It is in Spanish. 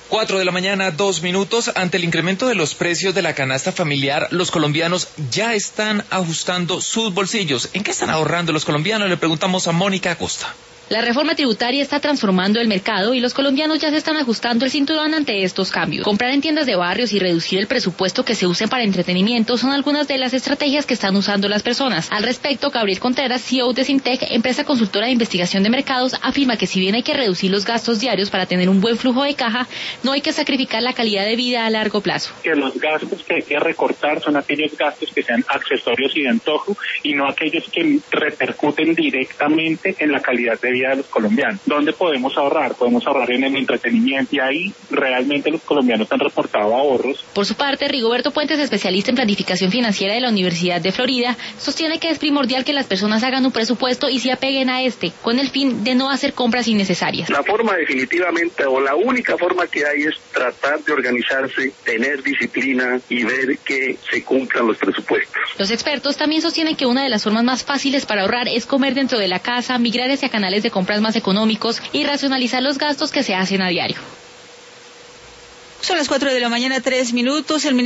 4 de la mañana, 2 minutos. Ante el incremento de los precios de la canasta familiar, los colombianos ya están ajustando sus bolsillos. ¿En qué están ahorrando los colombianos? Le preguntamos a Mónica Acosta. La reforma tributaria está transformando el mercado y los colombianos ya se están ajustando el cinturón ante estos cambios. Comprar en tiendas de barrios y reducir el presupuesto que se use para entretenimiento son algunas de las estrategias que están usando las personas. Al respecto, Gabriel Contreras, CEO de Sintec, empresa consultora de investigación de mercados, afirma que si bien hay que reducir los gastos diarios para tener un buen flujo de caja, no hay que sacrificar la calidad de vida a largo plazo. Que los gastos que hay que recortar son aquellos gastos que sean accesorios y de antojo y no aquellos que repercuten directamente en la calidad de vida de los colombianos. ¿Dónde podemos ahorrar? Podemos ahorrar en el entretenimiento y ahí realmente los colombianos han reportado ahorros. Por su parte, Rigoberto Puentes, especialista en planificación financiera de la Universidad de Florida, sostiene que es primordial que las personas hagan un presupuesto y se apeguen a este, con el fin de no hacer compras innecesarias. La forma definitivamente, o la única forma que hay es tratar de organizarse, tener disciplina y ver que se cumplan los presupuestos. Los expertos también sostienen que una de las formas más fáciles para ahorrar es comer dentro de la casa, migrar hacia canales de compras más económicos y racionalizar los gastos que se hacen a diario. Son las 4 de la mañana, 3 minutos.